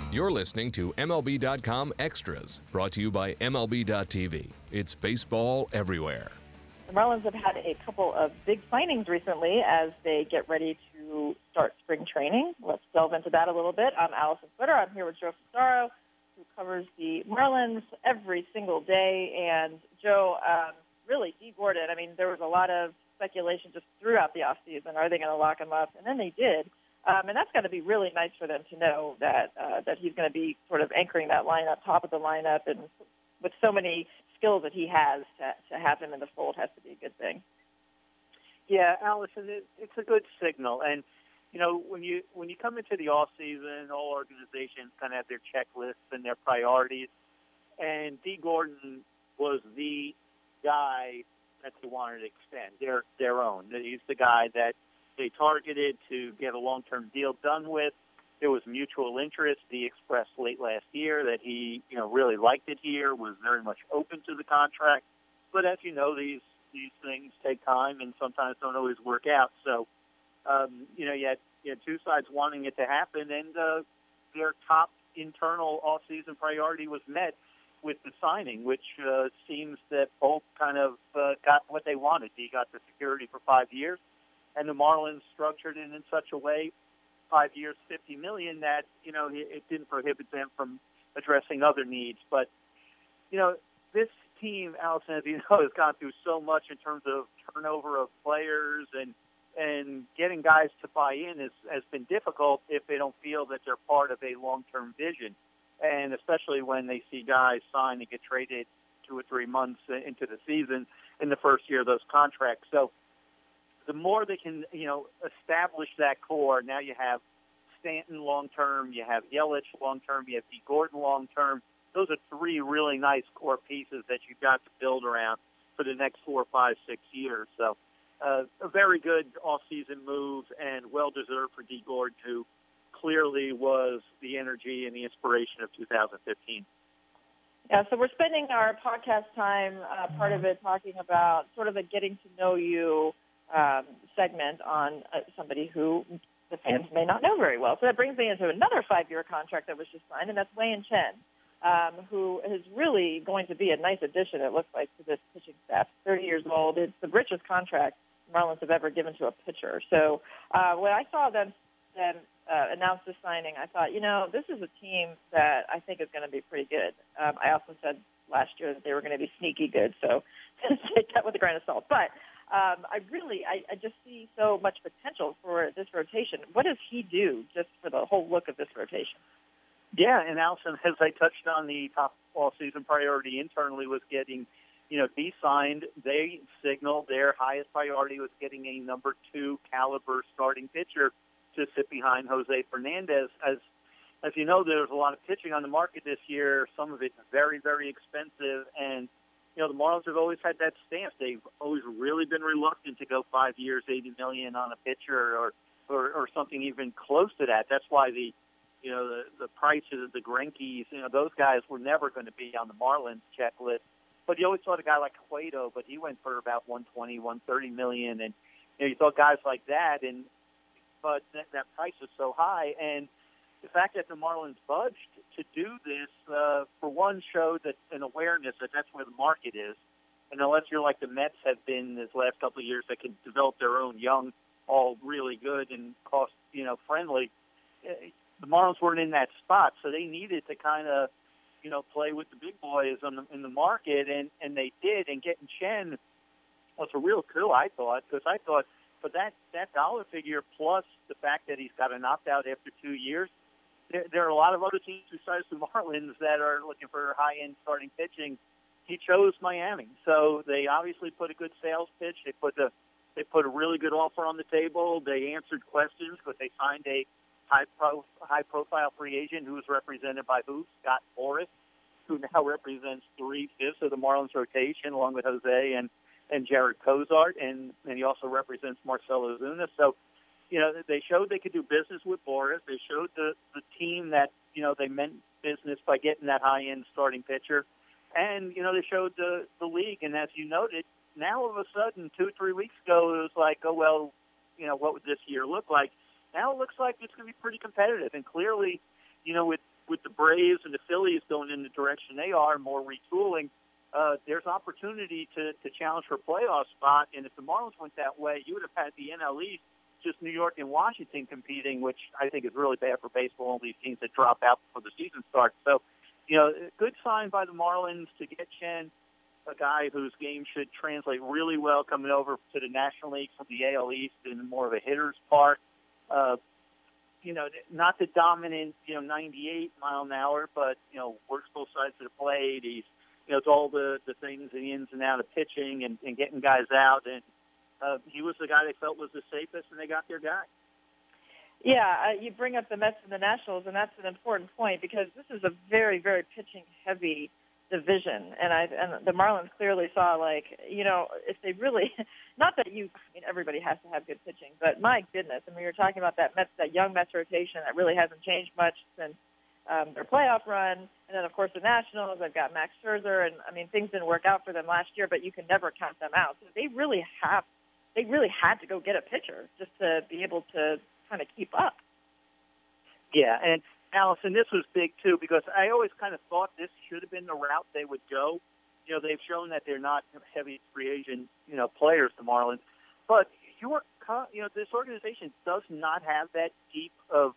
You're listening to MLB.com Extras, brought to you by MLB.tv. It's baseball everywhere. The Marlins have had a couple of big signings recently as they get ready to start spring training. Let's delve into that a little bit. I'm Allison Footer. I'm here with Joe Fusaro, who covers the Marlins every single day. And Joe, really, Dee Gordon, I mean, there was a lot of speculation just throughout the offseason. Are they going to lock him up? And then they did. And that's got to be really nice for them to know that he's going to be sort of anchoring that lineup, top of the lineup, and with so many skills that he has, to have him in the fold has to be a good thing. Yeah, Allison, it's a good signal. And, you know, when you come into the off season, all organizations kind of have their checklists and their priorities. And Dee Gordon was the guy that they wanted to extend, their own. He's the guy that they targeted to get a long-term deal done with. There was mutual interest. He expressed late last year that he, really liked it here, was very much open to the contract. But as you know, these things take time and sometimes don't always work out. So, you had two sides wanting it to happen, and their top internal off-season priority was met with the signing, which seems that both kind of got what they wanted. He got the security for 5 years, and the Marlins structured it in such a way, 5 years, $50 million, that, it didn't prohibit them from addressing other needs. But, this team, Allison, as you know, has gone through so much in terms of turnover of players, and getting guys to buy in has been difficult if they don't feel that they're part of a long-term vision. And especially when they see guys sign and get traded 2 or 3 months into the season in the first year of those contracts. So the more they can, establish that core, now you have Stanton long-term, you have Yelich long-term, you have Dee Gordon long-term. Those are 3 really nice core pieces that you've got to build around for the next 4, 5, 6 years. So a very good off-season move and well-deserved for Dee Gordon, who clearly was the energy and the inspiration of 2015. Yeah, so we're spending our podcast time, part of it, talking about sort of a getting to know you segment on somebody who the fans may not know very well. So that brings me into another 5-year contract that was just signed, and that's Wei-Yin Chen, who is really going to be a nice addition, it looks like, to this pitching staff. 30 years old. It's the richest contract Marlins have ever given to a pitcher. So when I saw them announce this signing, I thought, this is a team that I think is going to be pretty good. I also said last year that they were going to be sneaky good, so take that with a grain of salt. But I just see so much potential for this rotation. What does he do just for the whole look of this rotation? Yeah, and Allison, as I touched on, the top all-season priority internally was getting, Dee signed. They signaled their highest priority was getting a number 2 caliber starting pitcher to sit behind Jose Fernandez. As you know, there's a lot of pitching on the market this year. Some of it's very, very expensive, and the Marlins have always had that stance. They've always really been reluctant to go 5 years, $80 million on a pitcher or something even close to that. That's why the prices of the Greinke's, those guys were never going to be on the Marlins checklist. But you always thought a guy like Cueto, but he went for about $120, $130 million, and you thought guys like that, but that price is so high, and the fact that the Marlins budged to do this, for one, showed that an awareness that that's where the market is. And unless you're like the Mets have been this last couple of years, that can develop their own young, all really good and cost, friendly, the Marlins weren't in that spot. So they needed to kind of, play with the big boys in the market, and they did. And getting Chen was a real coup, I thought, because I thought for that dollar figure plus the fact that he's got an opt-out after 2 years, there are a lot of other teams besides the Marlins that are looking for high-end starting pitching. He chose Miami, so they obviously put a good sales pitch. They put a really good offer on the table. They answered questions because they signed a high-profile free agent who was represented by Scott Boras, who now represents 3/5 of the Marlins rotation, along with Jose and Jared Cozart, and he also represents Marcell Ozuna. So, they showed they could do business with Boras. They showed the team that, they meant business by getting that high-end starting pitcher. And, they showed the league. And as you noted, now all of a sudden, 2-3 weeks ago, it was like, oh, well, what would this year look like? Now it looks like it's going to be pretty competitive. And clearly, with with the Braves and the Phillies going in the direction they are, more retooling, there's opportunity to challenge for a playoff spot. And if the Marlins went that way, you would have had the NL East, just New York and Washington competing, which I think is really bad for baseball, all these teams that drop out before the season starts. So, good sign by the Marlins to get Chen, a guy whose game should translate really well coming over to the National League from the AL East in more of a hitter's park. Not the dominant, 98 mile an hour, but, works both sides of the plate. He's, it's all the things, the ins and outs of pitching and getting guys out. And he was the guy they felt was the safest, and they got their guy. Yeah, you bring up the Mets and the Nationals, and that's an important point because this is a very, very pitching-heavy division, and the Marlins clearly saw, if they really, not that everybody has to have good pitching, but my goodness, you're talking about that young Mets rotation that really hasn't changed much since their playoff run, and then of course the Nationals, they've got Max Scherzer, and things didn't work out for them last year, but you can never count them out. So they really had to go get a pitcher just to be able to kind of keep up. Yeah, and Allison, this was big too because I always kind of thought this should have been the route they would go. They've shown that they're not heavy free agent, players, the Marlins, but this organization does not have that deep of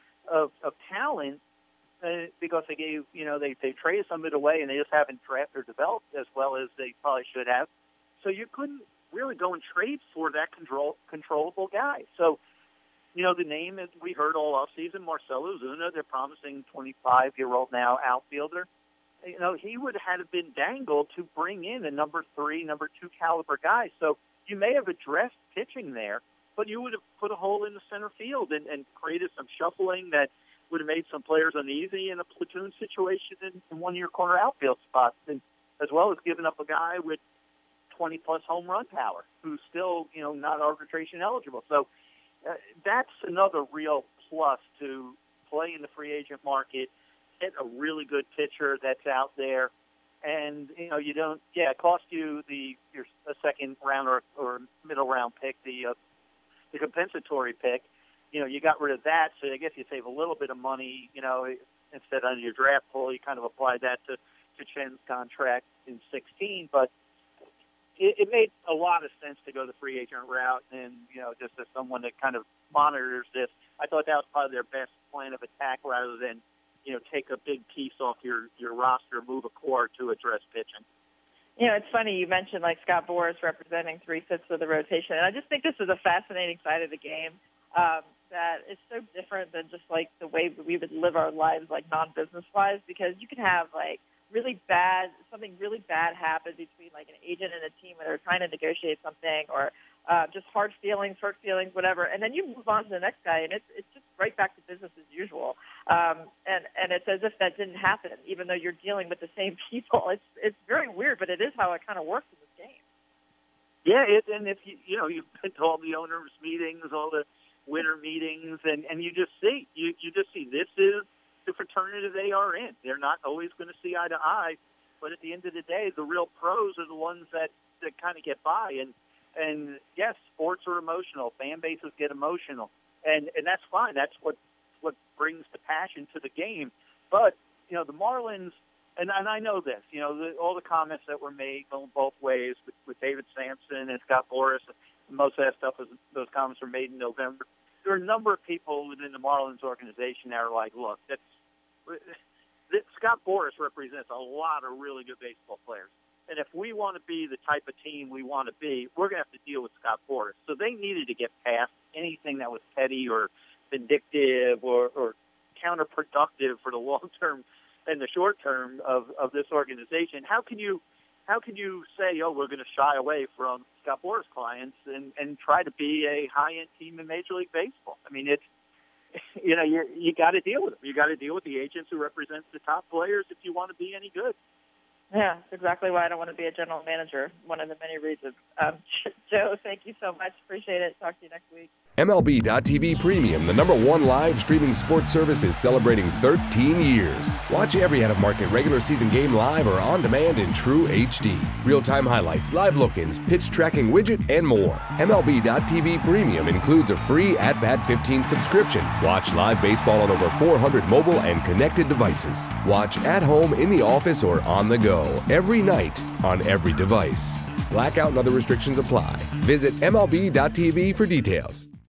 talent because they gave, they traded some of it away and they just haven't drafted or developed as well as they probably should have. So you couldn't really go and trade for that controllable guy. So, the name that we heard all offseason, Marcell Ozuna, they're promising 25-year-old now outfielder. He would have been dangled to bring in a number 3, number 2 caliber guy. So you may have addressed pitching there, but you would have put a hole in the center field and created some shuffling that would have made some players uneasy in a platoon situation in one of your corner outfield spots, and as well as giving up a guy with 20-plus home run power who's still, not arbitration eligible. So that's another real plus to play in the free agent market, get a really good pitcher that's out there, and, it cost you a second round or middle round pick, the compensatory pick. You got rid of that, so I guess you save a little bit of money, instead on your draft pool, you kind of apply that to Chen's contract in 2016, but it made a lot of sense to go the free agent route, and, just as someone that kind of monitors this, I thought that was probably their best plan of attack rather than, take a big piece off your roster, move a core to address pitching. It's funny you mentioned Scott Boras representing 3/5 of the rotation, and I just think this is a fascinating side of the game that is so different than just the way we would live our lives non-business wise, because you can have something really bad happen between an agent and a team when they're trying to negotiate something, or just hurt feelings, whatever, and then you move on to the next guy, and it's just right back to business as usual. And it's as if that didn't happen, even though you're dealing with the same people. It's very weird, but it is how it kind of works in this game. Yeah, and if you've been to all the owners' meetings, all the winter meetings, and you just see this is the fraternity they are in. They're not always going to see eye to eye, but at the end of the day, the real pros are the ones that kind of get by. And yes, sports are emotional. Fan bases get emotional, and that's fine. That's what brings the passion to the game. But the Marlins, and I know this. All the comments that were made going both ways with David Samson and Scott Boras. Most of that stuff those comments were made in November. There are a number of people within the Marlins organization that are like, look, Scott Boras represents a lot of really good baseball players. And if we want to be the type of team we want to be, we're going to have to deal with Scott Boras. So they needed to get past anything that was petty or vindictive or counterproductive for the long term and the short term of this organization. How can you say, we're going to shy away from Scott Boras clients and try to be a high-end team in Major League Baseball? I mean, it's, you got to deal with them. You got to deal with the agents who represent the top players if you want to be any good. Yeah, that's exactly why I don't want to be a general manager, one of the many reasons. Joe, thank you so much. Appreciate it. Talk to you next week. MLB.tv Premium, the #1 live streaming sports service, is celebrating 13 years. Watch every out-of-market regular season game live or on demand in true HD. Real-time highlights, live look-ins, pitch tracking widget, and more. MLB.tv Premium includes a free At-Bat 15 subscription. Watch live baseball on over 400 mobile and connected devices. Watch at home, in the office, or on the go, every night, on every device. Blackout and other restrictions apply. Visit MLB.tv for details.